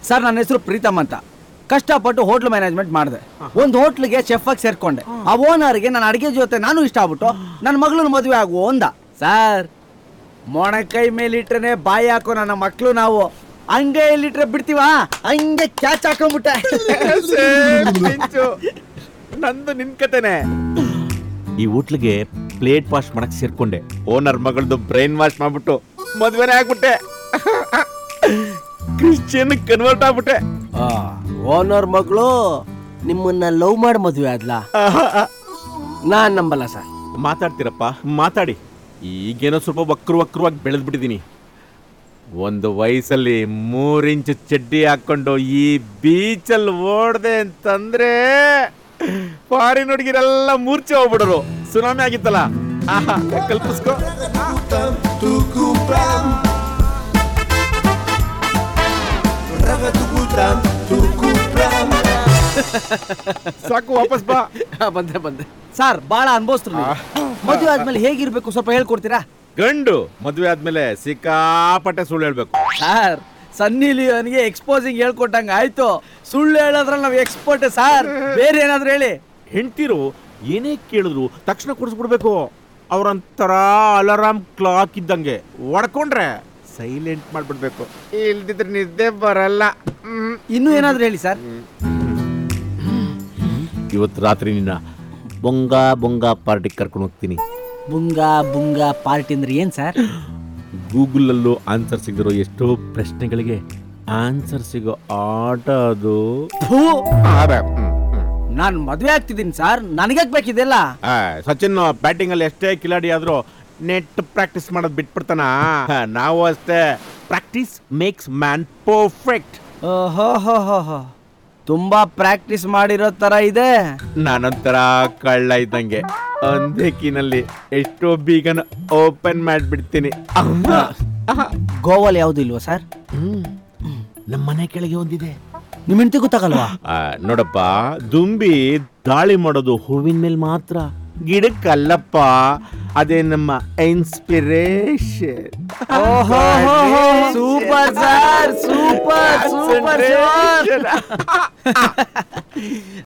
Sir ನನ್ನ ಹೆಸರು ಪ್ರೀತಮ್ ಅಂತ. ಕಷ್ಟಪಟ್ಟು ಹೋಟ್ಲ್ ಮ್ಯಾನೇಜ್ಮೆಂಟ್ ಮಾಡಿದೆ. ಒಂದು ಹೋಟ್ಲಿಗೆ ಚೆಫ್ ಆಗಿ ಸೇರ್ಕೊಂಡೆ. ಆ ಓನರ್ಗೆ ನನ್ನ ಅಡಿಗೆ ಜೊತೆ ನಾನು ಇಷ್ಟ ಆಗ್ಬಿಟ್ಟು ನನ್ನ ಮಗಳನ್ನ ಮದುವೆ ಆಗುವ ಅಂದ. ಸರ್ ಮೊಣಕೈ ಮೇಲಿಟ್ರೆ ಬಾಯಿ ಹಾಕೋ ನನ್ನ ಮಕ್ಕಳು ನಾವು. ಹಂಗೆ ಇಲ್ಲಿಟ್ರೆ ಬಿಡ್ತೀವ, ಹಂಗೆ ಕ್ಯಾಚ್ ಹಾಕೊಂಡ್ಬಿಟ್ಟೆ. ನಂದು ನಿನ್ ಕತೆನೆ. ಈ ಹೋಟ್ಲಿಗೆ ಪ್ಲೇಟ್ ವಾಶ್ ಮಾಡಕ್ ಸೇರ್ಕೊಂಡೆ. ಓನರ್ ಮಗಳದು ಬ್ರೈನ್ ವಾಶ್ ಮಾಡ್ಬಿಟ್ಟು ಮದ್ವೆನೇ ಆಗ್ಬಿಟ್ಟೆ. ಕ್ರಿಶ್ಚಿಯನ್ ಕನ್ವರ್ಟ್ ಆಗ್ಬಿಟ್ಟೆ. ಓನರ್ ಮಗಳು ನಿಮ್ಮನ್ನ ಲವ್ ಮಾಡಿ ಮದುವೆ ಆದ್ಲಾ? ನಾನ್ ನಂಬಲ್ಲ ಸರ್. ಮಾತಾಡ್ತೀರಪ್ಪ, ಮಾತಾಡಿ. ಈಗೇನೋ ಸ್ವಲ್ಪ ವಕ್ರವಾಗಿ ಬೆಳೆದ್ಬಿಟ್ಟಿದೀನಿ. ಒಂದು ವಯಸ್ಸಲ್ಲಿ 3 ಇಂಚು ಚಡ್ಡಿ ಹಾಕೊಂಡು ಈ ಬೀಚಲ್ಲಿ ಓಡ್ದೆ ಅಂತಂದ್ರೆ ಫಾರಿನ್ ಹುಡುಗಿರೆಲ್ಲ ಮೂರ್ಛೆ ಹೋಗ್ಬಿಡೋರು. ಸುನಾಮಿ ಆಗಿತ್ತಲ್ಲ, ಕಲ್ಪಿಸ್ಕೋ. ಸಾಕು, ವಾಪಸ್ ಬಾ. ಬಂದೆ ಸರ್. ಬಾಳ ಅನ್ಭವಿಸ್ರು. ಮದುವೆ ಆದ್ಮೇಲೆ ಹೇಗಿರ್ಬೇಕು ಸ್ವಲ್ಪ ಹೇಳ್ಕೊಡ್ತೀರಾ? ಗಂಡು ಮದುವೆ ಆದ್ಮೇಲೆ ಸಿಕ್ಕಾಪಟ್ಟೆ ಸುಳ್ಳು ಹೇಳ್ಬೇಕು ಸರ್. ಸನ್ನಿ ಲಿಯೋನ್ಗೆ ಎಕ್ಸ್ಪೋಸಿಂಗ್ ಹೇಳ್ಕೊಟ್ಟಂಗ ಆಯ್ತು. ಸುಳ್ಳು ಹೇಳೋದ್ರಲ್ಲಿ ನಾವು ಎಕ್ಸ್ಪರ್ಟ್ ಸರ್. ಬೇರೆ ಏನಾದ್ರು ಹೇಳಿ. ಹೆಂಡ್ತಿರು ಏನೇ ಕೇಳಿದ್ರು ತಕ್ಷಣ ಕೊಡಿಸ್ಬಿಡ್ಬೇಕು. ಅವ್ರಂತರ ಅಲಾರಾಮ್ ಕ್ಲಾಕ್ ಇದ್ದಂಗೆ ಹೊಡ್ಕೊಂಡ್ರೆ ಸೈಲೆಂಟ್ ಮಾಡ್ಬಿಡ್ಬೇಕು. ಇಲ್ದಿದ್ರೆ ನಿದ್ದೆ ಬರಲ್ಲ. ಇನ್ನೂ ಏನಾದ್ರು ಹೇಳಿ ಸರ್. ಇವತ್ತು ರಾತ್ರಿ ನಿನ್ನ ಬೊಂಗ ಪಾರ್ಟಿ ಕರ್ಕೊಂಡು ಹೋಗ್ತೀನಿ. ಬುಂಗ ಪಾರ್ಟಿ ಅಂದ್ರೆ ಏನ್ ಸರ್? ಗೂಗಲಲ್ಲೂ ಆನ್ಸರ್ ಸಿಗದಿರೋ ಎಷ್ಟೋ ಪ್ರಶ್ನೆಗಳಿಗೆ ಆನ್ಸರ್ ಸಿಗೋ ಆಟ ಅದು. ನಾನ್ ಮದ್ವೆ ಆಗ್ತಿದ್ದೀನಿ ಸರ್, ನನಗ್ಯಾಕ್ ಬೇಕಿದೆಲ್ಲ? ಸಚಿನ್ ಬ್ಯಾಟಿಂಗ್ ಅಲ್ಲಿ ಎಷ್ಟೇ ಕಿಲಾಡಿ ಆದ್ರೂ ನೆಟ್ ಪ್ರಾಕ್ಟೀಸ್ ಮಾಡೋದು ಬಿಟ್ಬಿಡ್ತಾನ. ನಾವು ಅಷ್ಟೇ. Practice makes man perfect. ಓಹೋ, ತುಂಬಾ ಪ್ರಾಕ್ಟೀಸ್ ಮಾಡಿರೋ ತರ ಇದೆ. ನಾನೊಂಥರ ಕಳ್ಳ ಇದ್ದಂಗೆ. ಅಂದೇಕಿನಲ್ಲಿ ಎಷ್ಟೋ ಬೀಗನ ಓಪನ್ ಮಾಡ್ಬಿಡ್ತೀನಿ. ಗೋವಾಲ್ ಯಾವ್ದು ಇಲ್ವಾ ಸರ್? ನಮ್ಮ ಮನೆ ಕೆಳಗೆ ಒಂದಿದೆ. ನಿಮ್ ಹೆಂಡತಿ ಗೊತ್ತಾಗಲ್ವಾ? ನೋಡಪ್ಪ, ದುಂಬಿ ದಾಳಿ ಮಾಡೋದು ಹೂವಿನ ಮೇಲೆ ಮಾತ್ರ, ಗಿಡಕ್ಕಲ್ಲಪ್ಪ. ಅದೇ ನಮ್ಮ ಇನ್ಸ್ಪಿರೇಷನ್. Super sir, super.